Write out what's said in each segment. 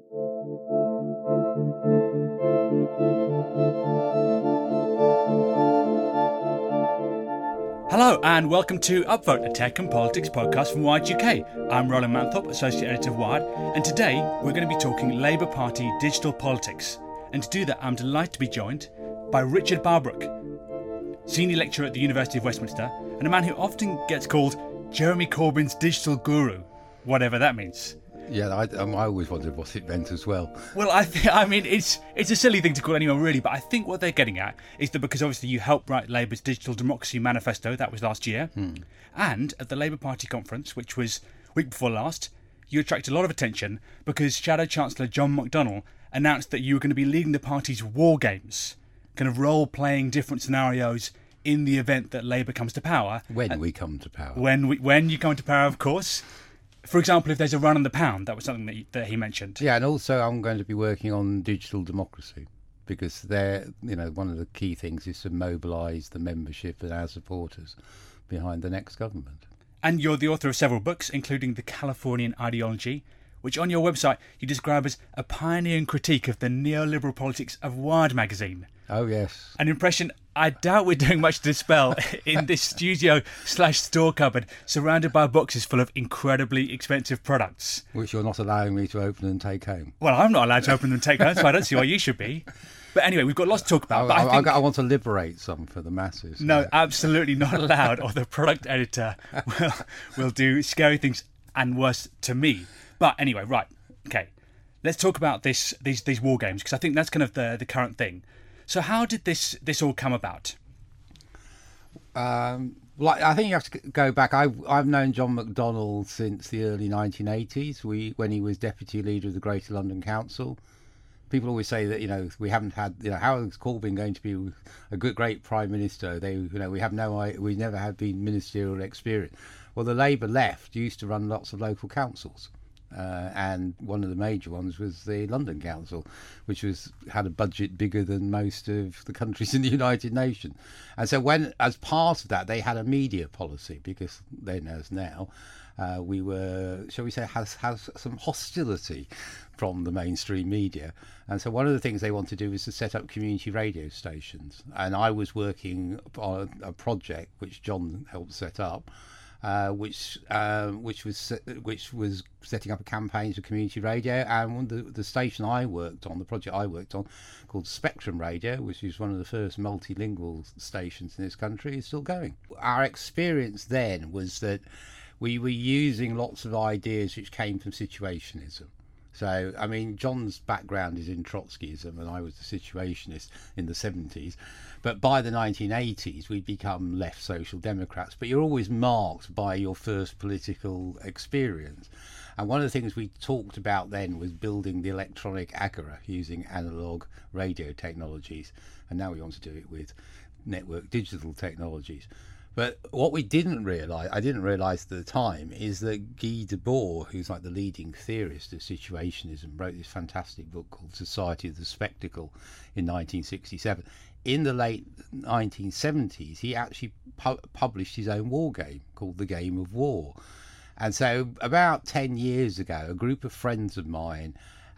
Hello and welcome to Upvote, a tech and politics podcast from Wired UK. I'm Roland Manthorpe, Associate Editor of Wired, and today we're going to be talking Labour Party digital politics. And to do that, I'm delighted to be joined by Richard Barbrook, Senior Lecturer at the University of Westminster, and a man who often gets called Jeremy Corbyn's digital guru, whatever that means. Yeah, I always wondered what it meant as well. Well, I mean, it's a silly thing to call anyone really, but I think what they're getting at is that because obviously you helped write Labour's Digital Democracy Manifesto, that was last year, and at the Labour Party conference, which was week before last, you attracted a lot of attention because Shadow Chancellor John McDonnell announced that you were going to be leading the party's war games, kind of role-playing different scenarios in the event that Labour comes to power. When we come to power. When you come to power, of course. For example, if there's a run on the pound, that was something that he mentioned. Yeah, and also I'm going to be working on digital democracy because one of the key things is to mobilise the membership and our supporters behind the next government. And you're the author of several books, including The Californian Ideology, which on your website you describe as a pioneering critique of the neoliberal politics of Wired magazine. Oh, yes. An impression I doubt we're doing much to dispel in this studio/store cupboard surrounded by boxes full of incredibly expensive products. Which you're not allowing me to open and take home. Well, I'm not allowed to open them and take home, so I don't see why you should be. But anyway, we've got lots to talk about. I want to liberate some for the masses. No, absolutely not allowed, or the product editor will do scary things and worse to me. But anyway, right, okay. Let's talk about these war games, because I think that's kind of the current thing. So how did this all come about? I think you have to go back. I've known John McDonnell since the early 1980s, when he was deputy leader of the Greater London Council. People always say that we haven't had how is Corbyn going to be a great prime minister? We never had been ministerial experience. Well, the Labour left used to run lots of local councils. And one of the major ones was the London Council, which had a budget bigger than most of the countries in the United Nations. And so as part of that, they had a media policy, because then as now, we were, shall we say, has some hostility from the mainstream media. And so one of the things they want to do is to set up community radio stations. And I was working on a project which John helped set up, which was setting up a campaign for community radio, and the station I worked on, the project I worked on, called Spectrum Radio, which is one of the first multilingual stations in this country, is still going. Our experience then was that we were using lots of ideas which came from situationism. So, I mean, John's background is in Trotskyism, and I was a situationist in the 70s. But by the 1980s, we'd become left social democrats. But you're always marked by your first political experience. And one of the things we talked about then was building the electronic agora using analogue radio technologies. And now we want to do it with network digital technologies. But what we didn't realise, I didn't realise at the time, is that Guy Debord, who's like the leading theorist of situationism, wrote this fantastic book called Society of the Spectacle in 1967. In the late 1970s, he actually published his own war game called The Game of War. And so about 10 years ago, a group of friends of mine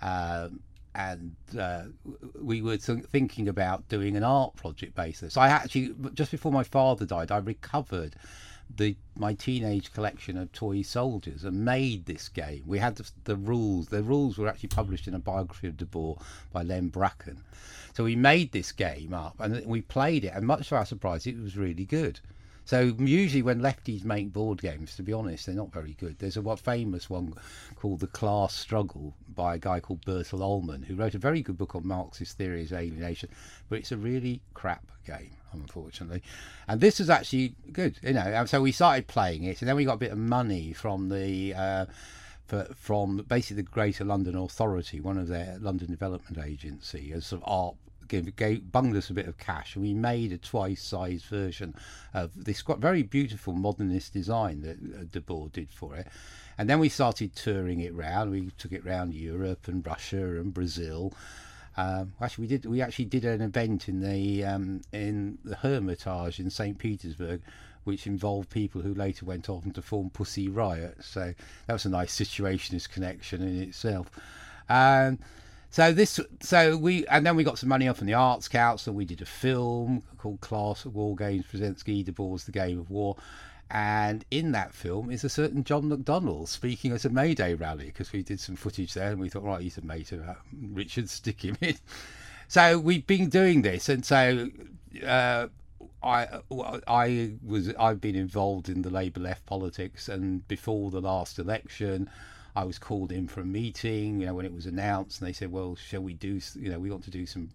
we were thinking about doing an art project basis. I actually, just before my father died, I recovered my teenage collection of toy soldiers and made this game. We had the rules. The rules were actually published in a biography of Debord by Len Bracken. So we made this game up and we played it, and much to our surprise, it was really good. So usually when lefties make board games, to be honest, they're not very good. There's a famous one called The Class Struggle by a guy called Bertil Ohlmann, who wrote a very good book on Marxist theories of alienation, but it's a really crap game, unfortunately. And this was actually good, and so we started playing it, and then we got a bit of money from from basically the Greater London Authority, one of their London Development Agency, as sort of art. Bunged us a bit of cash, and we made a twice-sized version of this very beautiful modernist design that Debord did for it. And then we started touring it round. We took it round Europe and Russia and Brazil. We actually did an event in the Hermitage in St. Petersburg, which involved people who later went on to form Pussy Riot. So that was a nice situationist connection in itself. And then we got some money off from the Arts Council. We did a film called Class of War Games presents Guy Debord's The Game of War. And in that film is a certain John McDonnell speaking at a May Day rally, because we did some footage there and we thought, right, he's a mate of Richard, stick him in. So we've been doing this, and so I've been involved in the Labour left politics, and before the last election I was called in for a meeting, when it was announced, and they said, well, shall we do, we want to do some,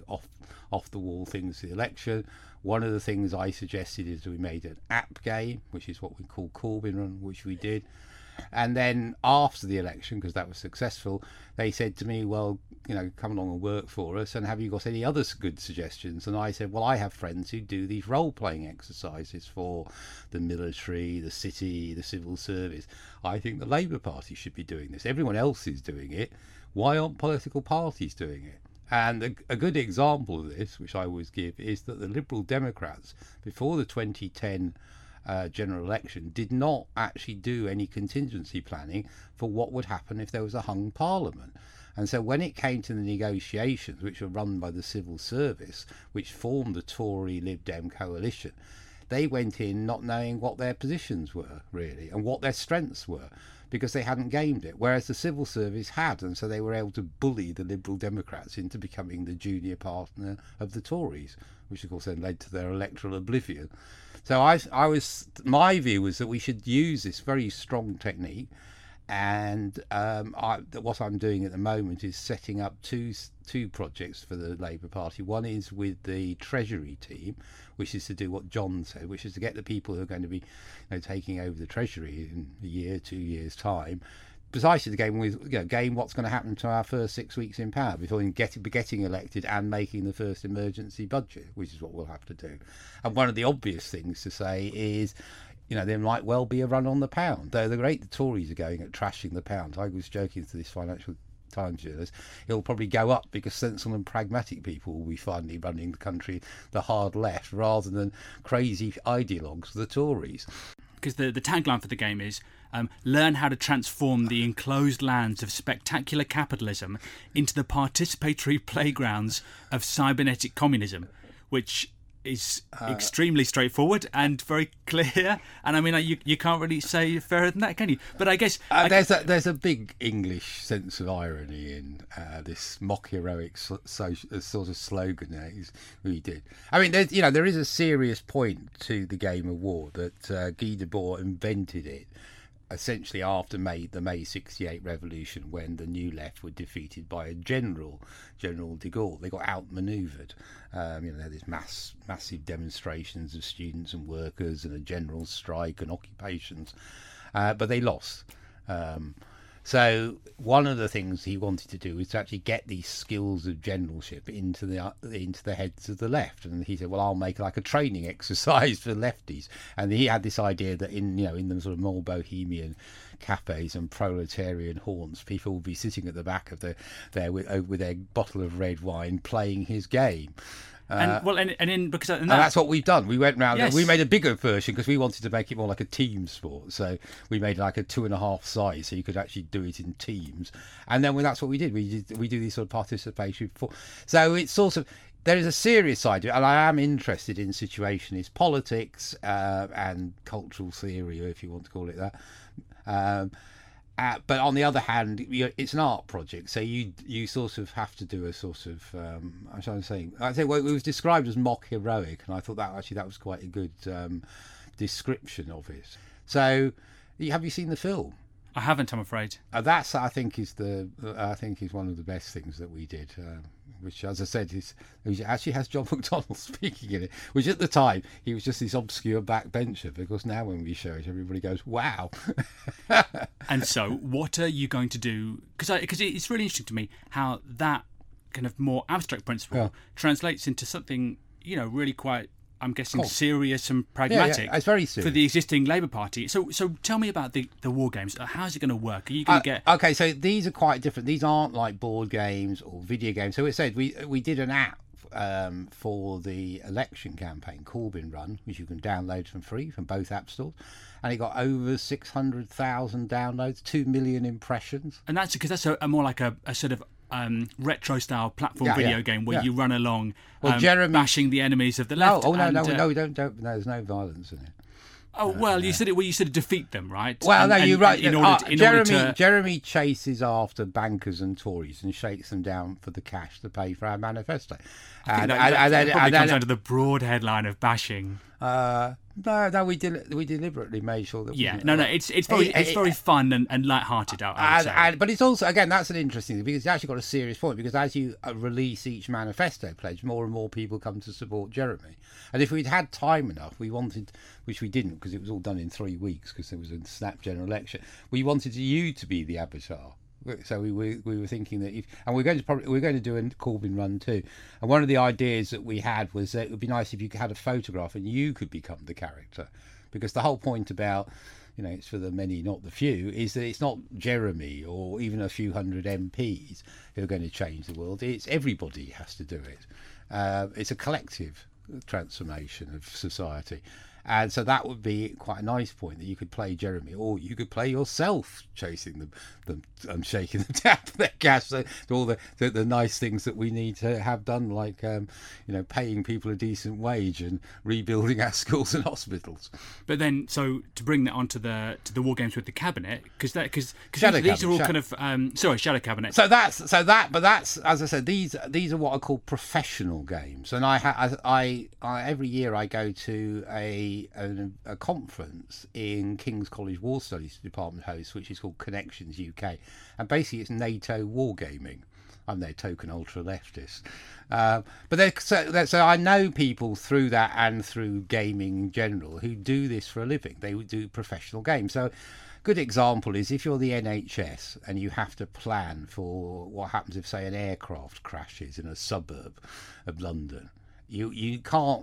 off the wall things for the election. One of the things I suggested is we made an app game, which is what we call Corbyn Run, which we did. And then after the election, because that was successful, they said to me, well, come along and work for us, and have you got any other good suggestions? And I said, well, I have friends who do these role-playing exercises for the military, the city, the civil service. I think the Labour Party should be doing this. Everyone else is doing it. Why aren't political parties doing it? And a good example of this, which I always give, is that the Liberal Democrats, before the 2010 general election, did not actually do any contingency planning for what would happen if there was a hung parliament. And so when it came to the negotiations, which were run by the civil service, which formed the Tory Lib Dem coalition, they went in not knowing what their positions were, really, and what their strengths were, because they hadn't gamed it, whereas the civil service had, and so they were able to bully the Liberal Democrats into becoming the junior partner of the Tories, which of course then led to their electoral oblivion. So my view was that we should use this very strong technique, and what I'm doing at the moment is setting up two projects for the Labour Party. One is with the Treasury team, which is to do what John said, which is to get the people who are going to be taking over the Treasury in a year, 2 years' time, precisely the game with game what's going to happen to our first 6 weeks in power before getting elected and making the first emergency budget, which is what we'll have to do. And one of the obvious things to say is, there might well be a run on the pound, though the rate the Tories are going at trashing the pound. I was joking to this Financial Times journalist, it'll probably go up because sensible and pragmatic people will be finally running the country, the hard left, rather than crazy ideologues, the Tories. Because the tagline for the game is learn how to transform the enclosed lands of spectacular capitalism into the participatory playgrounds of cybernetic communism, which is extremely straightforward and very clear. And I mean, you can't really say fairer than that, can you? But I guess there's a big English sense of irony in this mock heroic sort of slogan that we did. I mean, there is a serious point to the Game of War that Guy Debord invented it essentially after the May 68 revolution, when the New Left were defeated by a General de Gaulle. They got outmanoeuvred. They had these massive demonstrations of students and workers and a general strike and occupations, but they lost. So one of the things he wanted to do was to actually get these skills of generalship into the heads of the left, and he said, well, I'll make like a training exercise for lefties. And he had this idea that in the sort of more bohemian cafes and proletarian haunts, people will be sitting at the back of with their bottle of red wine playing his game. And that's what we've done. We went round. Yes. We made a bigger version because we wanted to make it more like a team sport. So we made like a 2.5 size, so you could actually do it in teams. And then that's what we did. We do these sort of participation. So it's sort of, there is a serious side to it, and I am interested in situationist politics and cultural theory, if you want to call it that. But on the other hand, it's an art project, so you sort of have to do a sort of I'm trying to say. I think it was described as mock heroic, and I thought that was quite a good description of it. So, have you seen the film? I haven't, I'm afraid. That I think is one of the best things that we did. Which, as I said, it actually has John McDonnell speaking in it, which at the time, he was just this obscure backbencher, because now when we show it, everybody goes, wow. And so, what are you going to do? Because it's really interesting to me how that kind of more abstract principle translates into something, really quite, I'm guessing, serious and pragmatic. It's very serious for the existing Labour Party. So tell me about the war games. How's it going to work? Are you going to get? Okay, so these are quite different. These aren't like board games or video games. So it said we did an app for the election campaign, Corbyn Run, which you can download for free from both app stores, and it got over 600,000 downloads, 2 million impressions. And that's because that's a more like a sort of retro style platform video game where you run along, bashing the enemies of the left. No, we don't. No, there's no violence in it. Oh well, you said it. Well, you said defeat them, right? Well, you're right. Jeremy Jeremy chases after bankers and Tories and shakes them down for the cash to pay for our manifesto. That probably comes down to the broad headline of bashing. No, we deliberately made sure that. Yeah, it's very fun and light-hearted. But it's also, again, that's an interesting thing because it's actually got a serious point, because as you release each manifesto pledge, more and more people come to support Jeremy. And if we'd had time enough, we wanted, which we didn't because it was all done in 3 weeks because there was a snap general election, we wanted you to be the avatar. So we were thinking that we're going to do a Corbyn Run too. And one of the ideas that we had was that it would be nice if you had a photograph and you could become the character, because the whole point about, it's for the many, not the few, is that it's not Jeremy or even a few hundred MPs who are going to change the world. It's everybody has to do it. It's a collective transformation of society. And so that would be quite a nice point, that you could play Jeremy, or you could play yourself chasing them and shaking them down for their cash. So all the nice things that we need to have done, like paying people a decent wage and rebuilding our schools and hospitals. But then, so to bring that onto the war games with the cabinet, because these are all kind of Shadow Cabinet. But that's, as I said, these are what are called professional games, and I every year I go to a conference in King's College War Studies Department host, which is called Connections UK, and basically it's NATO wargaming. I'm their token ultra leftist, so I know people through that and through gaming in general who do this for a living. They would do professional games. So good example is if you're the NHS and you have to plan for what happens if, say, an aircraft crashes in a suburb of London. You can't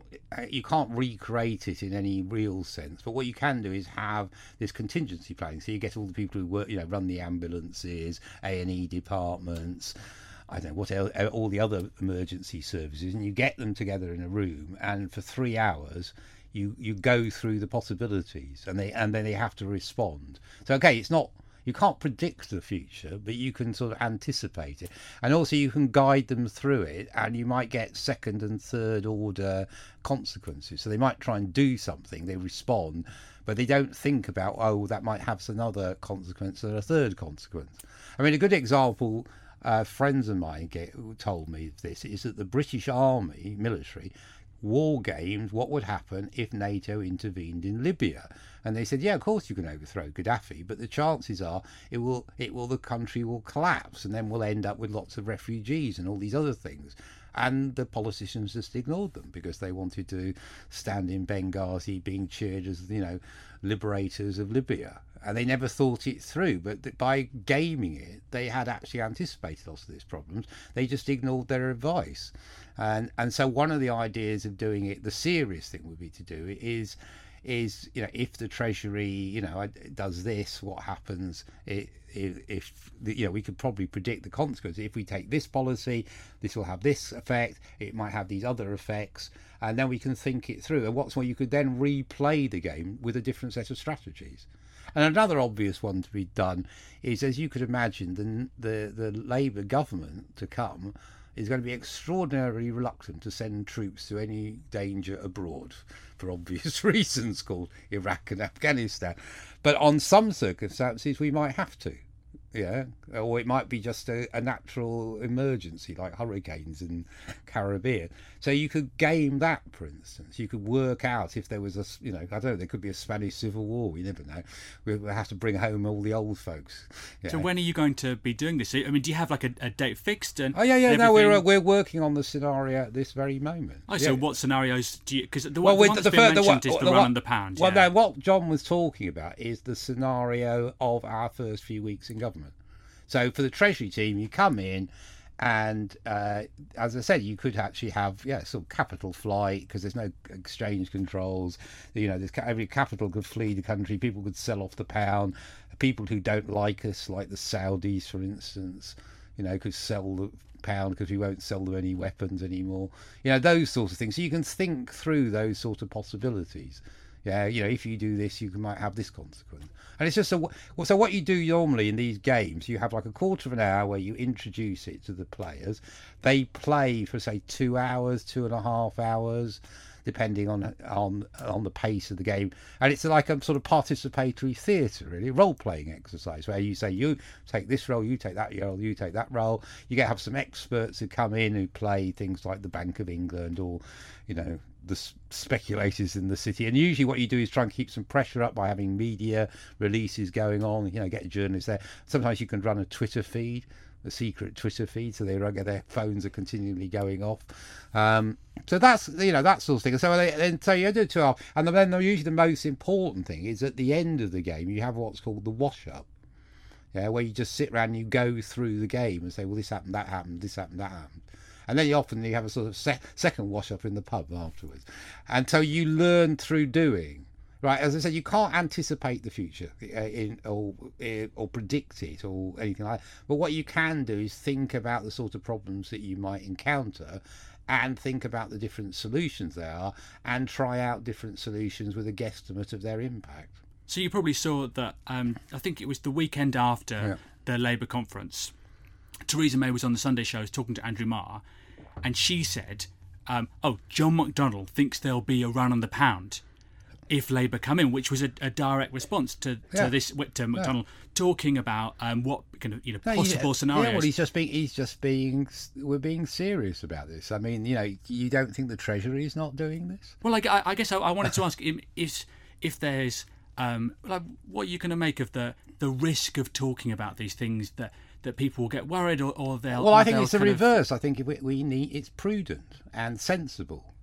recreate it in any real sense, but what you can do is have this contingency planning. So you get all the people who work, run the ambulances, A&E departments, I don't know what else, all the other emergency services, and you get them together in a room, and for 3 hours you go through the possibilities, and then they have to respond. So it's not. You can't predict the future, but you can sort of anticipate it. And also you can guide them through it, and you might get second and third order consequences. So they might try and do something, they respond, but they don't think about, that might have another consequence and a third consequence. I mean, a good example, friends of mine told me this, is that the British Army, military, war games what would happen if NATO intervened in Libya, and they said, yeah, of course you can overthrow Gaddafi, but the chances are the country will collapse, and then we'll end up with lots of refugees and all these other things. And the politicians just ignored them because they wanted to stand in Benghazi being cheered as liberators of Libya, and they never thought it through. But by gaming it, they had actually anticipated lots of these problems. They just ignored their advice. And so one of the ideas of doing it, the serious thing would be to do is if the Treasury does this, what happens if we could probably predict the consequences. If we take this policy, this will have this effect, it might have these other effects, and then we can think it through. And what's more, you could then replay the game with a different set of strategies. And another obvious one to be done is, as you could imagine, the Labour government to come is going to be extraordinarily reluctant to send troops to any danger abroad for obvious reasons, called Iraq and Afghanistan. But on some circumstances we might have to. Or it might be just a natural emergency like hurricanes in Caribbean. So you could game that, for instance. You could work out if there was I don't know, there could be a Spanish Civil War. We never know. We'll have to bring home all the old folks. So when are you going to be doing this? I mean, do you have like a date fixed? And no, we're working on the scenario at this very moment. So what scenarios do you? Because the one that's been mentioned is the run on the pound. Well, no, what John was talking about is the scenario of our first few weeks in government. So for the Treasury team, you come in and, as I said, you could actually have, sort of capital flight, because there's no exchange controls. Every capital could flee the country. People could sell off the pound. People who don't like us, like the Saudis, for instance, could sell the pound because we won't sell them any weapons anymore. Those sorts of things. So you can think through those sort of possibilities. Yeah, if you do this, you might have this consequence. And it's just so what you do normally in these games, you have like a quarter of an hour where you introduce it to the players. They play for say 2 hours, 2.5 hours, depending on the pace of the game. And it's like a sort of participatory theatre, really, role-playing exercise, where you say, you take this role, you take that role, you take that role. You get to have some experts who come in who play things like the Bank of England or, the speculators in the city. And usually what you do is try and keep some pressure up by having media releases going on, get journalists there. Sometimes you can run a Twitter feed, a secret Twitter feed, so their phones are continually going off. So that's that sort of thing. So you do 2 hours, and then usually the most important thing is at the end of the game you have what's called the wash up. Yeah, where you just sit around and you go through the game and say, well, this happened, that happened, this happened, that happened. And then you have a sort of second wash up in the pub afterwards. And so you learn through doing. Right, as I said, you can't anticipate the future or predict it or anything like that. But what you can do is think about the sort of problems that you might encounter and think about the different solutions there are and try out different solutions with a guesstimate of their impact. So you probably saw that, I think it was the weekend after the Labour conference, Theresa May was on the Sunday shows talking to Andrew Marr, and she said, John McDonnell thinks there'll be a run on the pound if Labour come in, which was a direct response to McDonnell talking about what kind of possible scenarios. Yeah, well, we're being serious about this. I mean, you don't think the Treasury is not doing this? Well, I guess I wanted to ask him if there's what are you going to make of the risk of talking about these things that people will get worried or they'll. Well, I think it's the reverse. I think it's prudent and sensible.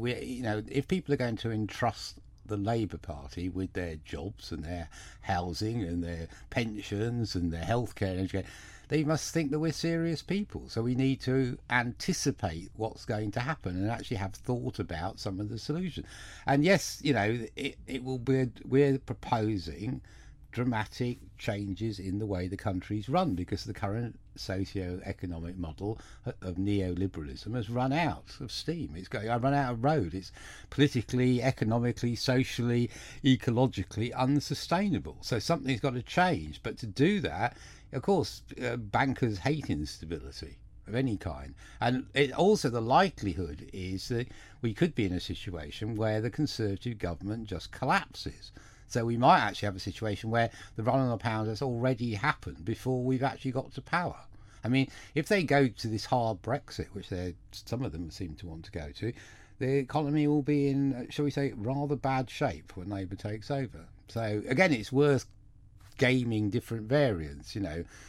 If people are going to entrust the Labour Party with their jobs and their housing and their pensions and their healthcare and education, they must think that we're serious people. So we need to anticipate what's going to happen and actually have thought about some of the solutions. And yes, it will be. We're proposing dramatic changes in the way the country's run because the current socio-economic model of neoliberalism has run out of steam. It's run out of road. It's politically, economically, socially, ecologically unsustainable. So something's got to change. But to do that, of course, bankers hate instability of any kind. And also the likelihood is that we could be in a situation where the Conservative government just collapses. So we might actually have a situation where the run on the pound has already happened before we've actually got to power. I mean, if they go to this hard Brexit, which some of them seem to want to go to, the economy will be in, shall we say, rather bad shape when Labour takes over. So again, it's worth gaming different variants.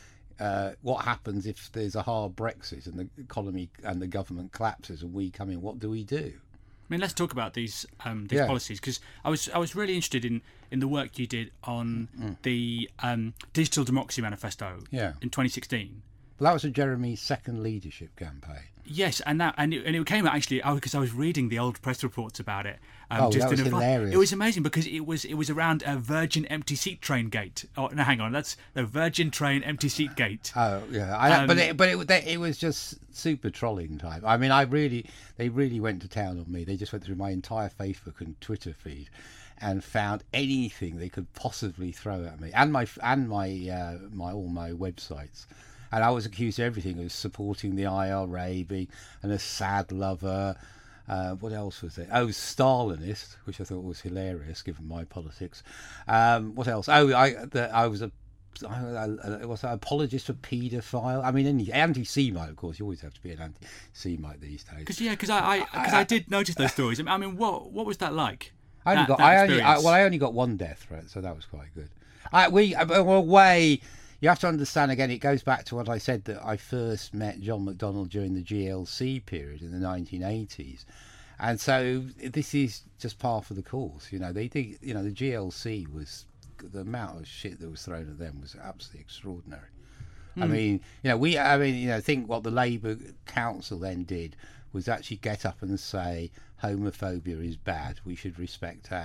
What happens if there's a hard Brexit and the economy and the government collapses and we come in? What do we do? I mean, let's talk about these policies, because I was really interested in the work you did on the Digital Democracy Manifesto in 2016. Well, that was Jeremy's second leadership campaign. Yes, and it came out actually because I was reading the old press reports about it. That was hilarious. It was amazing because it was around a Virgin empty seat train gate. Oh no, hang on, that's the Virgin train empty seat gate. Oh yeah, but it was just super trolling type. I mean, they really went to town on me. They just went through my entire Facebook and Twitter feed and found anything they could possibly throw at me and my all my websites. And I was accused of everything. I was supporting the IRA, being an Assad lover. What else was there? Oh, Stalinist, which I thought was hilarious given my politics. What else? Oh, I was an apologist for paedophile. I mean, any anti-Semite, of course. You always have to be an anti-Semite these days. Because I did notice those stories. I mean, what was that like? I only got one death threat, so that was quite good. You have to understand, again, it goes back to what I said, that I first met John McDonnell during the GLC period in the 1980s. And so this is just par for the course. The GLC was, the amount of shit that was thrown at them was absolutely extraordinary. I mean, think what the Labour Council then did was actually get up and say homophobia is bad. We should respect our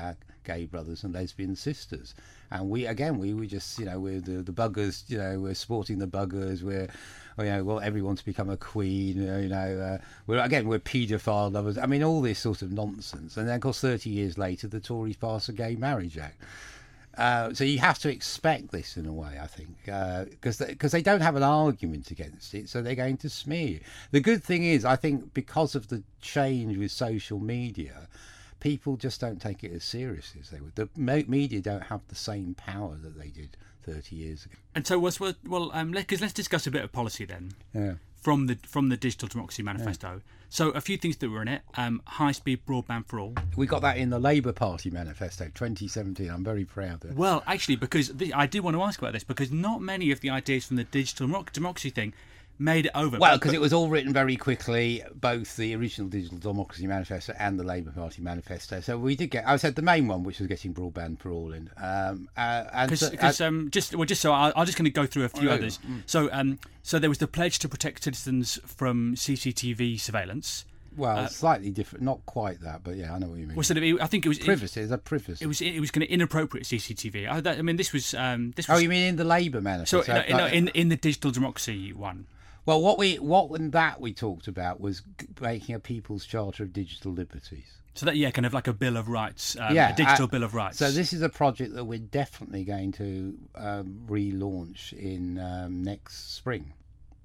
gay brothers and lesbian sisters. And we were just, we're the buggers, we're supporting the buggers, want everyone to become a queen, we're paedophile lovers. I mean, all this sort of nonsense. And then, of course, 30 years later, the Tories pass a Gay Marriage Act. So you have to expect this in a way, I think, because they don't have an argument against it, so they're going to smear you. The good thing is, I think, because of the change with social media, people just don't take it as seriously as they would. The media don't have the same power that they did 30 years ago. And so, let's discuss a bit of policy then. Yeah. From the Digital Democracy Manifesto. Yeah. So a few things that were in it: high-speed broadband for all. We got that in the Labour Party manifesto, 2017. I'm very proud of it. Well, actually, because I do want to ask about this, because not many of the ideas from the Digital Democracy thing made it over. Well, because it was all written very quickly, both the original Digital Democracy Manifesto and the Labour Party manifesto. So we did get, I said the main one, which was getting broadband for all in. I'm just going to go through a few others. So there was the pledge to protect citizens from CCTV surveillance. Well, slightly different, not quite that, but yeah, I know what you mean. Well, I think it was privacy. Is privacy? It was going to inappropriate CCTV. This was. Oh, you mean in the Labour manifesto? So in the Digital Democracy one. Well, what in that we talked about was making a People's Charter of Digital Liberties. So that, kind of like a Bill of Rights, a digital Bill of Rights. So this is a project that we're definitely going to relaunch in next spring.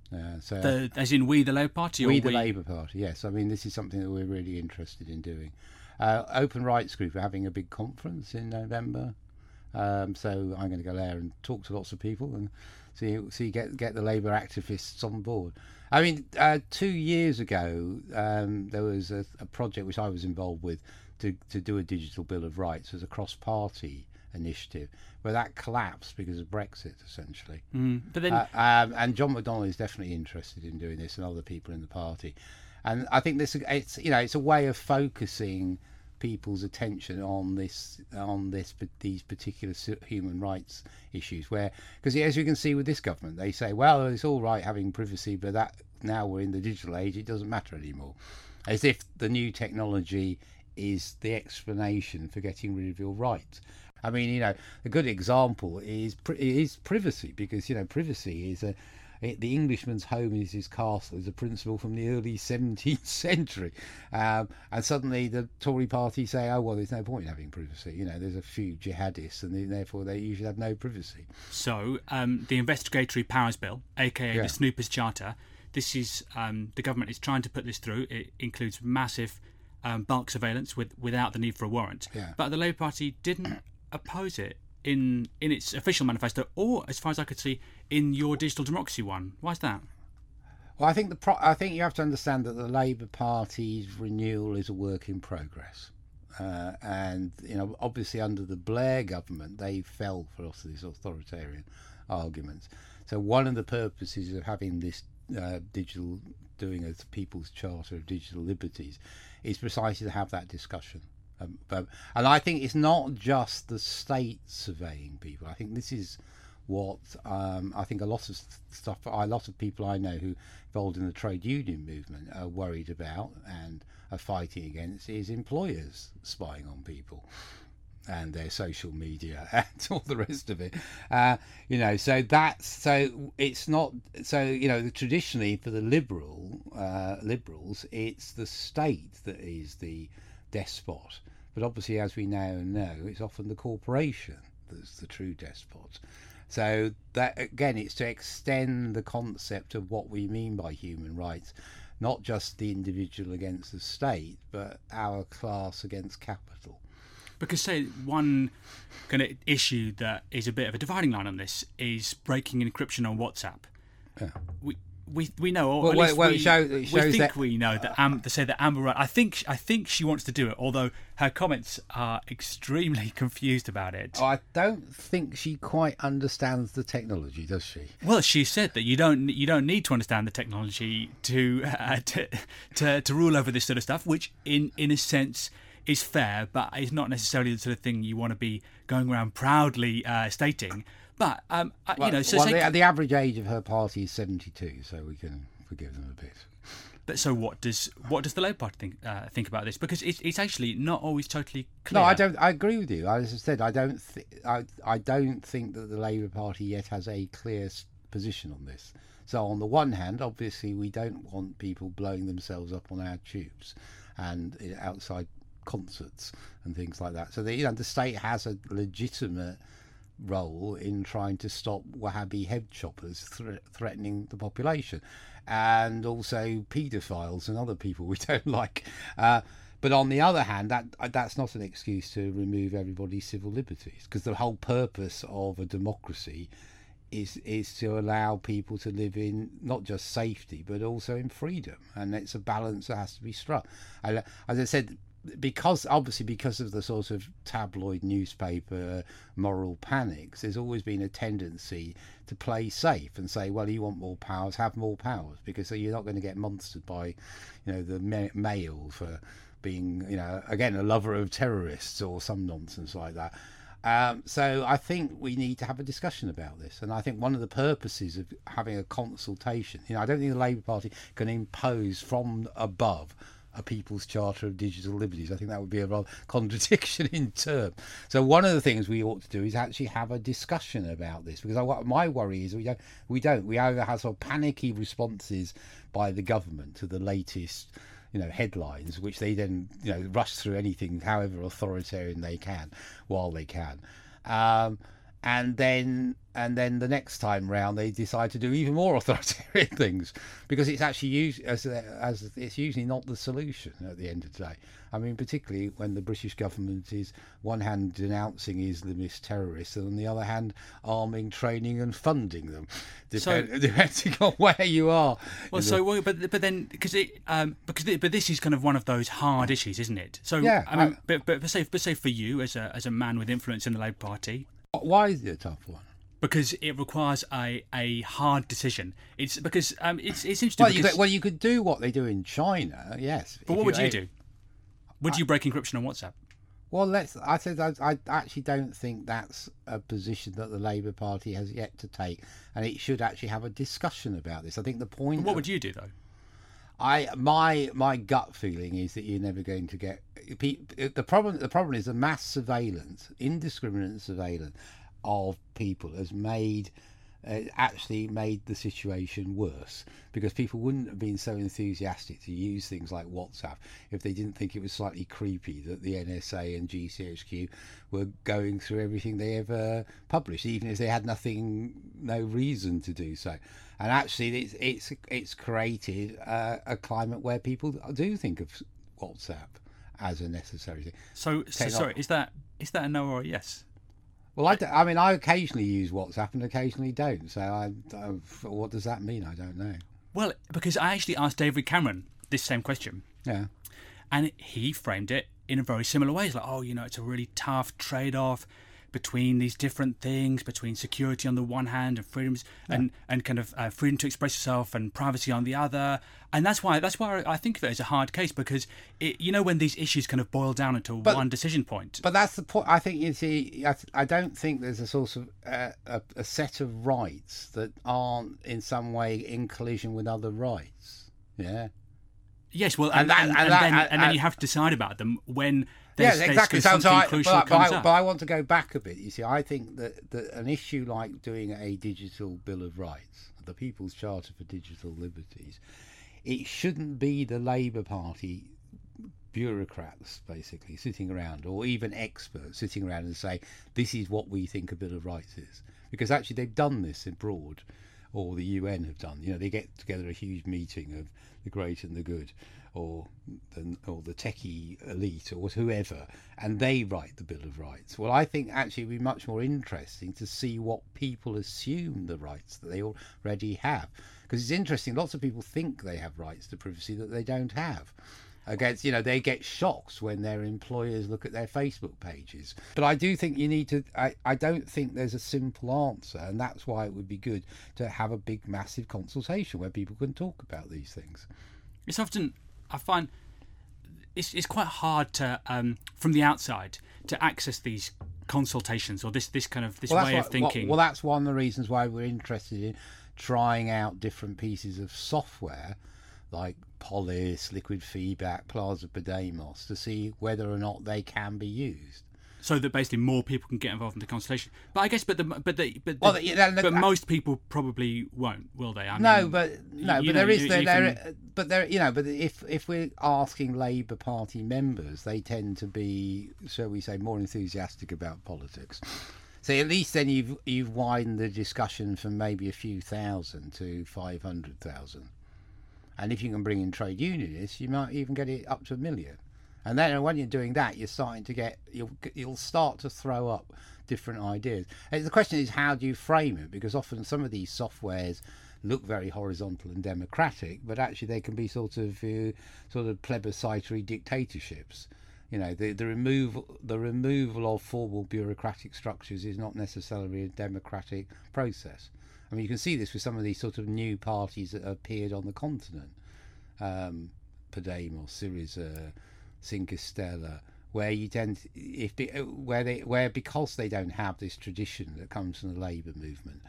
As in we, the Labour Party? Or the Labour Party, yes. I mean, this is something that we're really interested in doing. Open Rights Group are having a big conference in November. So I'm going to go there and talk to lots of people and get the Labour activists on board. I mean, 2 years ago, there was a project which I was involved with to do a digital Bill of Rights as a cross-party initiative, but that collapsed because of Brexit, essentially. But then, and John McDonnell is definitely interested in doing this, and other people in the party. And I think it's a way of focusing people's attention on these particular human rights issues, because as you can see with this government, they say, well, it's all right having privacy, but that now we're in the digital age, it doesn't matter anymore, as if the new technology is the explanation for getting rid of your rights. I mean, a good example is privacy, because privacy is the Englishman's home is his castle is a principle from the early 17th century, and suddenly the Tory party say, oh well, there's no point in having privacy. There's a few jihadists, and therefore you should have no privacy. So the Investigatory Powers Bill, aka the Snoopers Charter, this is the government is trying to put this through. It includes massive bulk surveillance without the need for a warrant. Yeah. But the Labour Party didn't oppose it in its official manifesto, or as far as I could see, in your Digital Democracy one. Why is that? Well, I think you have to understand that the Labour Party's renewal is a work in progress, and obviously under the Blair government they fell for lots of these authoritarian arguments. So one of the purposes of having this doing a People's Charter of Digital Liberties is precisely to have that discussion. And I think it's not just the state surveying people. I think this is what I think a lot of people I know who are involved in the trade union movement are worried about and are fighting against is employers spying on people and their social media and all the rest of it. So it's not traditionally for the liberals it's the state that is the despot, but obviously as we now know it's often the corporation that's the true despot. So that again, it's to extend the concept of what we mean by human rights, not just the individual against the state, but our class against capital. Because say one kind of issue that is a bit of a dividing line on this is breaking encryption on WhatsApp. Yeah. We know, or well, at least we know that they say that Amber Rudd. I think she wants to do it, although her comments are extremely confused about it. I don't think she quite understands the technology, does she? Well, she said that you don't need to understand the technology to rule over this sort of stuff, which in a sense is fair, but it's not necessarily the sort of thing you want to be going around proudly stating. But the average age of her party is 72, so we can forgive them a bit. But so what does the Labour Party think about this? Because it's actually not always totally clear. No, I don't. I agree with you. As I said, I don't think that the Labour Party yet has a clear position on this. So on the one hand, obviously, we don't want people blowing themselves up on our tubes and outside concerts and things like that. So the state has a legitimate role in trying to stop Wahhabi head choppers threatening the population, and also paedophiles and other people we don't like. But on the other hand, that's not an excuse to remove everybody's civil liberties, because the whole purpose of a democracy is to allow people to live in not just safety but also in freedom, and it's a balance that has to be struck. As I said, because of the sort of tabloid newspaper moral panics, there's always been a tendency to play safe and say, well, you want more powers, have more powers, because you're not going to get monstered by, the Mail for being, again, a lover of terrorists or some nonsense like that. So I think we need to have a discussion about this, and I think one of the purposes of having a consultation, I don't think the Labour Party can impose from above a People's Charter of Digital Liberties. I think that would be a rather contradiction in term. So one of the things we ought to do is actually have a discussion about this, because my worry is we either have sort of panicky responses by the government to the latest headlines, which they then rush through anything however authoritarian they can while they can, and then the next time round they decide to do even more authoritarian things, because it's actually it's usually not the solution at the end of the day. I mean, particularly when the British government is one hand denouncing Islamist terrorists and on the other hand arming, training and funding them, depending on where you are. Well, but then because this is kind of one of those hard issues, isn't it? So yeah, but say for you as a man with influence in the Labour Party, why is it a tough one? Because it requires a hard decision. It's because it's interesting. Well, you could do what they do in China, yes. But what would you do? Would you break encryption on WhatsApp? Well, I actually don't think that's a position that the Labour Party has yet to take, and it should actually have a discussion about this. I think the point. What would you do though? My gut feeling is that you're never going to get the problem is the mass surveillance, indiscriminate surveillance of people has actually made the situation worse, because people wouldn't have been so enthusiastic to use things like WhatsApp if they didn't think it was slightly creepy that the NSA and GCHQ were going through everything they ever published, even if they had no reason to do so. And actually it's created a climate where people do think of WhatsApp as a necessary thing. So sorry, is that a no or a yes? Well, I occasionally use WhatsApp and occasionally don't. So what does that mean? I don't know. Well, because I actually asked David Cameron this same question. Yeah. And he framed it in a very similar way. It's like, it's a really tough trade-off between these different things, between security on the one hand and freedoms and kind of freedom to express yourself and privacy on the other. And that's why I think of it as a hard case, because when these issues kind of boil down into one decision point. But that's the point. I think I don't think there's a sort of a set of rights that aren't in some way in collision with other rights. Yeah. Yes, well, and then you have to decide about them when. Exactly. But I want to go back a bit. You see, I think that an issue like doing a digital Bill of Rights, the People's Charter for Digital Liberties, it shouldn't be the Labour Party bureaucrats basically sitting around, or even experts sitting around and say, this is what we think a Bill of Rights is. Because actually they've done this abroad, or the UN have done. They get together a huge meeting of the great and the good, or the techie elite, or whoever, and they write the Bill of Rights. Well, I think actually it would be much more interesting to see what people assume the rights that they already have. Because it's interesting, lots of people think they have rights to privacy that they don't have. They get shocked when their employers look at their Facebook pages. But I do think you need to. I don't think there's a simple answer, and that's why it would be good to have a big, massive consultation where people can talk about these things. It's often, I find, it's quite hard to from the outside to access these consultations or this way of thinking. Well, that's one of the reasons why we're interested in trying out different pieces of software like Polis, Liquid Feedback, Plaza Podemos, to see whether or not they can be used. So that basically more people can get involved in the consultation. But I guess, but most people probably won't, will they? But if we're asking Labour Party members, they tend to be, shall we say, more enthusiastic about politics. So at least then you've widened the discussion from maybe a few thousand to 500,000. And if you can bring in trade unionists, you might even get it up to 1 million. And then when you're doing that, you're starting to get, you'll start to throw up different ideas. And the question is, how do you frame it? Because often some of these softwares look very horizontal and democratic, but actually they can be sort of plebiscitary dictatorships. You know, the removal of formal bureaucratic structures is not necessarily a democratic process. I mean, you can see this with some of these sort of new parties that appeared on the continent, Podemos, Syriza, Cinque Stelle, where you tend because they don't have this tradition that comes from the Labour movement,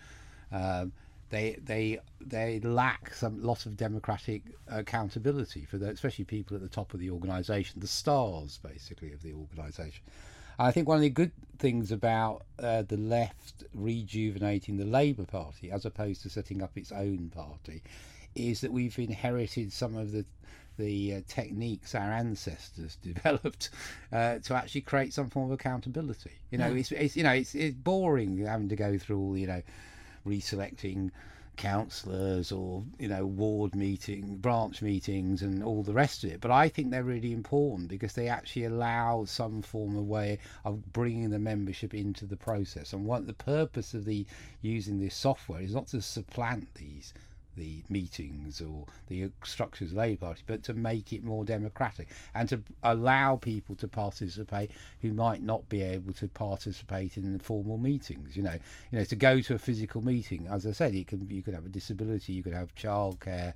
they lack lot of democratic accountability for especially people at the top of the organisation, the stars basically of the organisation. I think one of the good things about the left rejuvenating the Labour Party as opposed to setting up its own party is that we've inherited some of the techniques our ancestors developed to actually create some form of accountability. It's boring having to go through all reselecting councillors or ward branch meetings and all the rest of it, but I think they're really important because they actually allow some form of way of bringing the membership into the process. And what the purpose of using this software is not to supplant the meetings or the structures of the Labour Party, but to make it more democratic and to allow people to participate who might not be able to participate in the formal meetings. To go to a physical meeting, as I said, you could have a disability, you could have childcare,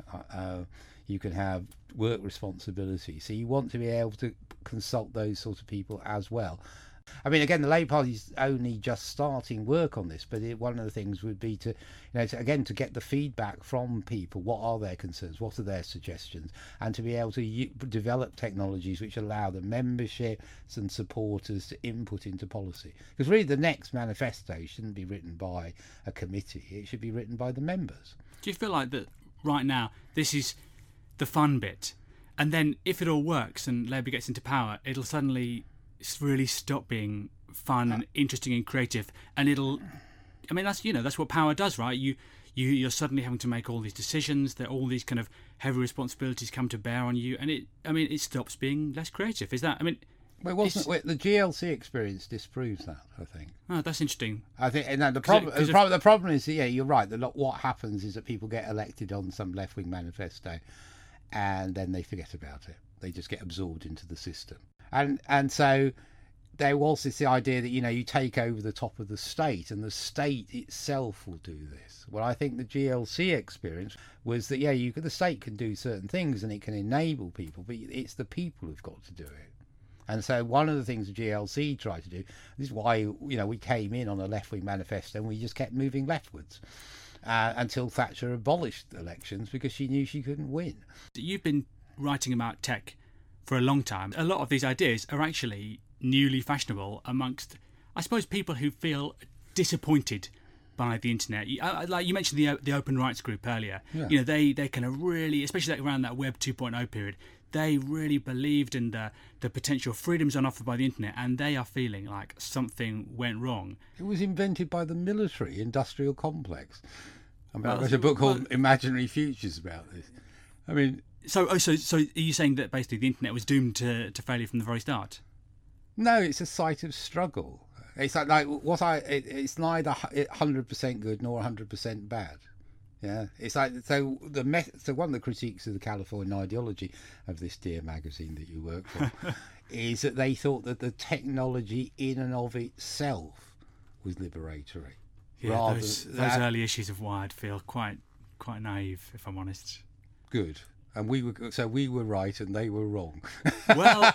you can have work responsibility. So you want to be able to consult those sorts of people as well. I mean, again, the Labour Party's only just starting work on this, but one of the things would be to get the feedback from people. What are their concerns? What are their suggestions? And to be able to develop technologies which allow the membership and supporters to input into policy. Because really, the next manifesto shouldn't be written by a committee. It should be written by the members. Do you feel like that right now, this is the fun bit, and then if it all works and Labour gets into power, it'll suddenly really stop being fun and interesting and creative, and that's what power does, right? You're suddenly having to make all these decisions, that all these kind of heavy responsibilities come to bear on you, and it stops being less creative. Is that, the GLC experience disproves that, I think. Oh, that's interesting. I think, and the problem is, you're right. What happens is that people get elected on some left-wing manifesto, and then they forget about it. They just get absorbed into the system. And so there was this idea that you take over the top of the state, and the state itself will do this. Well, I think the GLC experience was that the state can do certain things and it can enable people, but it's the people who've got to do it. And so one of the things the GLC tried to do, this is why we came in on a left-wing manifesto and we just kept moving leftwards until Thatcher abolished elections because she knew she couldn't win. You've been writing about tech for a long time. A lot of these ideas are actually newly fashionable amongst, I suppose, people who feel disappointed by the internet. Like you mentioned the open rights group earlier. Yeah. They kind of really, especially around that Web 2.0 period, they really believed in the potential freedoms on offer by the internet, and they are feeling like something went wrong. It was invented by the military industrial complex. There's a book called Imaginary Futures about this. So are you saying that basically the internet was doomed to failure from the very start? No, it's a site of struggle. It's it's neither 100% good nor 100% bad. Yeah, it's like so one of the critiques of the Californian ideology of this dear magazine that you work for is that they thought that the technology in and of itself was liberatory. Yeah, those early issues of Wired feel quite naive, if I'm honest. Good. And we were right and they were wrong. Well,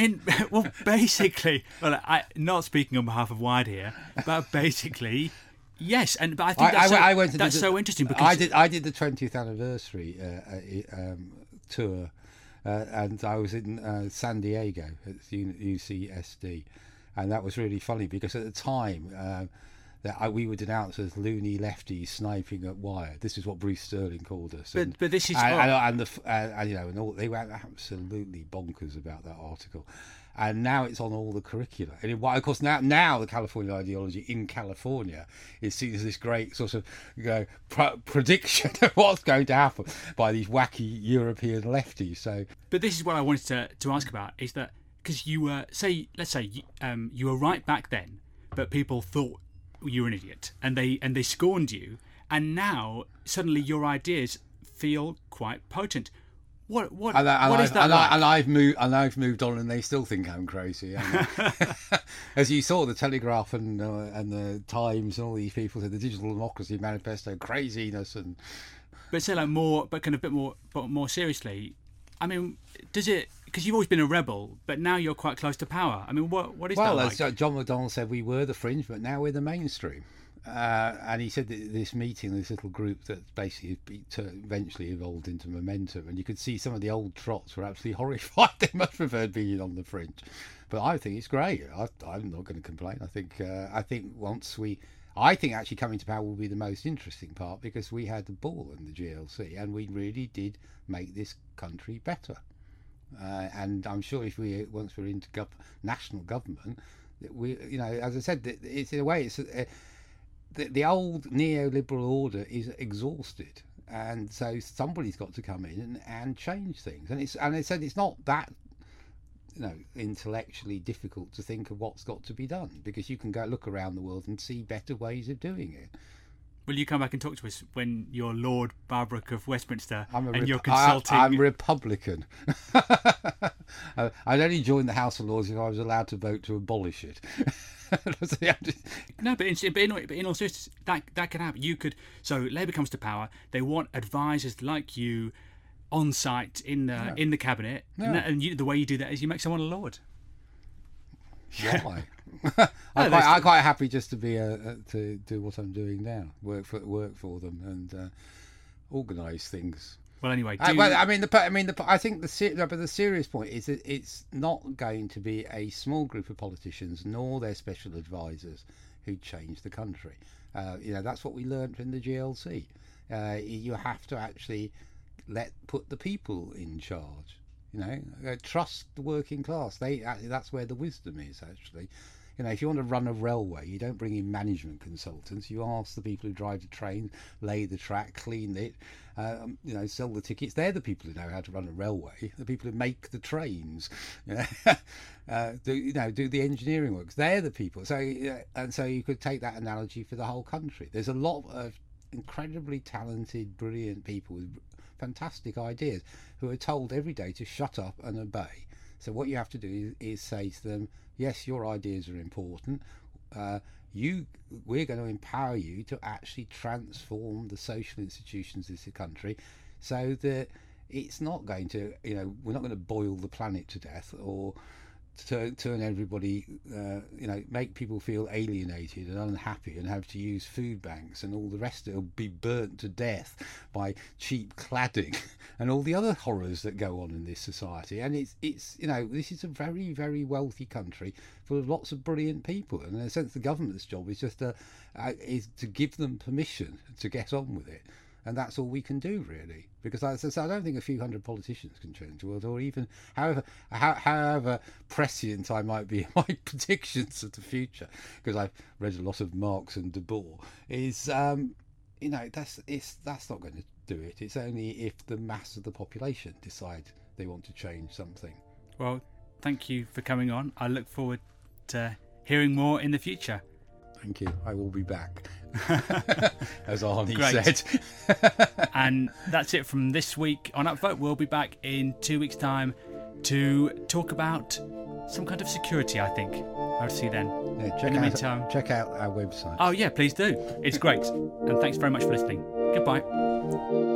basically, I'm not speaking on behalf of Wired here, but basically, Yes, but I think I went to that's so interesting because I did the 20th anniversary tour, and I was in San Diego at UCSD, and that was really funny because at the time we were denounced as loony lefties sniping at wire. This is what Bruce Sterling called us. But this is and all, they went absolutely bonkers about that article. And now it's on all the curricula. And of course, now the California ideology in California is seen as this great sort of prediction of what's going to happen by these wacky European lefties. So, but this is what I wanted to ask about: is that because you were let's say you were right back then, but people thought you were an idiot, and they scorned you, and now suddenly your ideas feel quite potent. What is that like? And I've moved on, and they still think I'm crazy. As you saw, the Telegraph and the Times and all these people said the Digital Democracy Manifesto craziness and. But say but more seriously. I mean, does it? Because you've always been a rebel, but now you're quite close to power. I mean, what is that like? Well, as John McDonnell said, we were the fringe, but now we're the mainstream. And he said that this meeting, this little group that basically eventually evolved into Momentum, and you could see some of the old trots were absolutely horrified. They much preferred being on the fringe, but I think it's great. I'm not going to complain. I think actually coming to power will be the most interesting part because we had the ball in the GLC and we really did make this country better. And I'm sure once we're into national government, as I said, it's in a way the old neoliberal order is exhausted, and so somebody's got to come in and change things. And they said it's not that intellectually difficult to think of what's got to be done because you can go look around the world and see better ways of doing it. Will you come back and talk to us when you're Lord Barbrook of Westminster you're consulting? I'm Republican. I'd only join the House of Lords if I was allowed to vote to abolish it. No, but in all seriousness, that could happen. So Labour comes to power. They want advisors like you on site in the cabinet, and the way you do that is you make someone a lord. Why? I'm quite happy just to be to do what I'm doing now, work for them and organise things. Well, anyway, I think the serious point is that it's not going to be a small group of politicians nor their special advisors who change the country. That's what we learned from the GLC. You have to actually put the people in charge. Trust the working class. That's where the wisdom is actually. If you want to run a railway, you don't bring in management consultants. You ask the people who drive the train, lay the track, clean it, sell the tickets. They're the people who know how to run a railway. The people who make the trains, do the engineering works. They're the people. So you could take that analogy for the whole country. There's a lot of incredibly talented, brilliant people with fantastic ideas who are told every day to shut up and obey. So what you have to do is say to them, yes, your ideas are important. We're going to empower you to actually transform the social institutions of this country so that it's not going to, we're not going to boil the planet to death or turn everybody, make people feel alienated and unhappy and have to use food banks and all the rest of it, will be burnt to death by cheap cladding and all the other horrors that go on in this society. And it's this is a very, very wealthy country full of lots of brilliant people, and in a sense the government's job is just to give them permission to get on with it. And that's all we can do, really, because I don't think a few hundred politicians can change the world, or even however prescient I might be in my predictions of the future, because I've read a lot of Marx and De Boer. That's not going to do it. It's only if the mass of the population decide they want to change something. Well, thank you for coming on. I look forward to hearing more in the future. Thank you. I will be back, as Arnie said. And that's it from this week on Upvote. We'll be back in 2 weeks' time to talk about some kind of security, I think. I'll see you then. Yeah, check out our website. Oh, yeah, please do. It's great. And thanks very much for listening. Goodbye.